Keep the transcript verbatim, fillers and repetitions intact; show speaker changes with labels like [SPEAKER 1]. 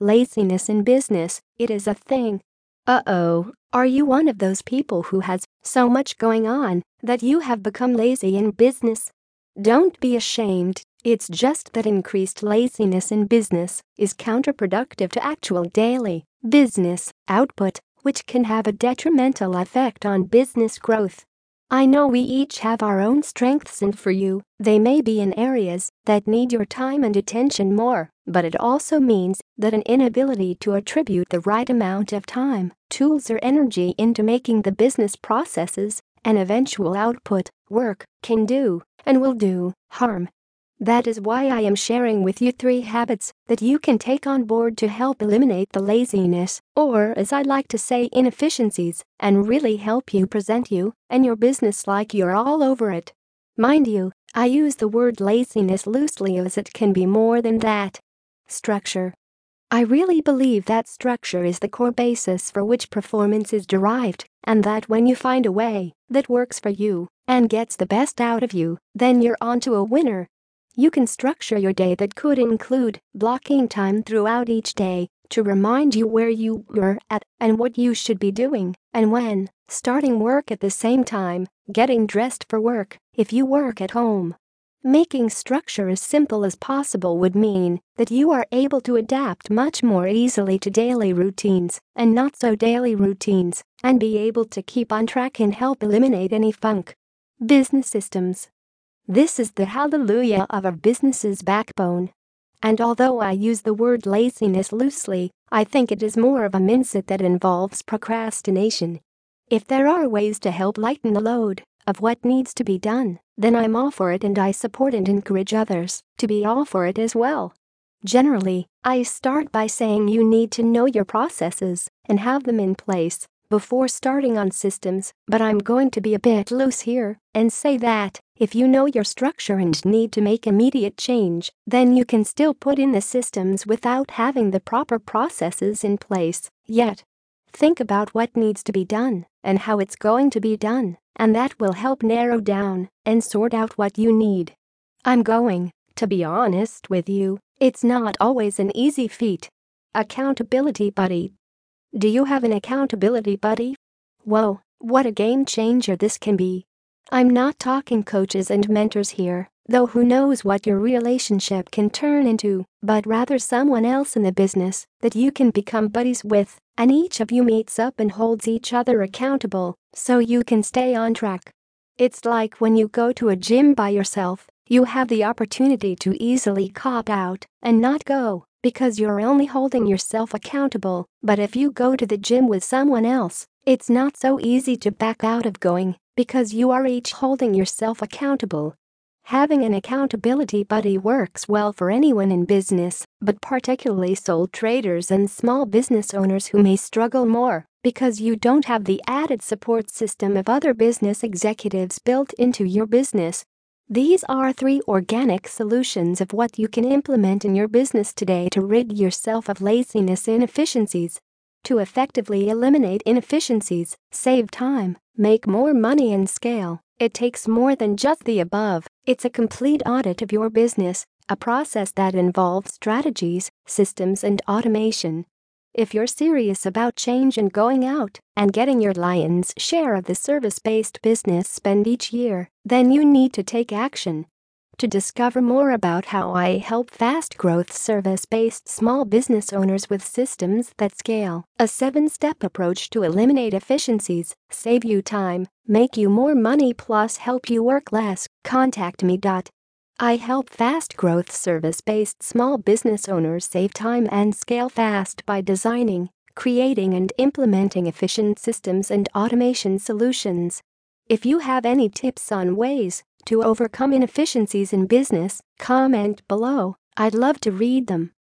[SPEAKER 1] Laziness in business, it is a thing. Uh-oh, are you one of those people who has so much going on that you have become lazy in business? Don't be ashamed, it's just that increased laziness in business is counterproductive to actual daily business output, which can have a detrimental effect on business growth. I know we each have our own strengths, and for you, they may be in areas that need your time and attention more, but it also means that an inability to attribute the right amount of time, tools, or energy into making the business processes and eventual output work can do and will do harm. That is why I am sharing with you three habits that you can take on board to help eliminate the laziness, or as I like to say, inefficiencies, and really help you present you and your business like you're all over it. Mind you, I use the word laziness loosely as it can be more than that. Structure. I really believe that structure is the core basis for which performance is derived, and that when you find a way that works for you and gets the best out of you, then you're onto a winner. You can structure your day that could include blocking time throughout each day to remind you where you were at and what you should be doing and when, starting work at the same time, getting dressed for work if you work at home. Making structure as simple as possible would mean that you are able to adapt much more easily to daily routines and not so daily routines and be able to keep on track and help eliminate any funk. Business systems. This is the hallelujah of our business's backbone. And although I use the word laziness loosely, I think it is more of a mindset that involves procrastination. If there are ways to help lighten the load of what needs to be done, then I'm all for it, and I support and encourage others to be all for it as well. Generally, I start by saying you need to know your processes and have them in place before starting on systems, but I'm going to be a bit loose here and say that if you know your structure and need to make immediate change, then you can still put in the systems without having the proper processes in place yet. Think about what needs to be done and how it's going to be done, and that will help narrow down and sort out what you need. I'm going to be honest with you, it's not always an easy feat. Accountability buddy. Do you have an accountability buddy? Whoa, what a game changer this can be. I'm not talking coaches and mentors here, though who knows what your relationship can turn into, but rather someone else in the business that you can become buddies with, and each of you meets up and holds each other accountable so you can stay on track. It's like when you go to a gym by yourself, you have the opportunity to easily cop out and not go because you're only holding yourself accountable, but if you go to the gym with someone else, it's not so easy to back out of going because you are each holding yourself accountable. Having an accountability buddy works well for anyone in business, but particularly sole traders and small business owners who may struggle more because you don't have the added support system of other business executives built into your business. These are three organic solutions of what you can implement in your business today to rid yourself of laziness inefficiencies. To effectively eliminate inefficiencies, save time, make more money, and scale, it takes more than just the above. It's a complete audit of your business, a process that involves strategies, systems, and automation. If you're serious about change and going out and getting your lion's share of the service-based business spend each year, then you need to take action. To discover more about how I help fast-growth service-based small business owners with systems that scale, a seven-step approach to eliminate efficiencies, save you time, make you more money, plus help you work less, contact me. I help fast-growth service-based small business owners save time and scale fast by designing, creating, and implementing efficient systems and automation solutions. If you have any tips on ways to overcome inefficiencies in business, comment below. I'd love to read them.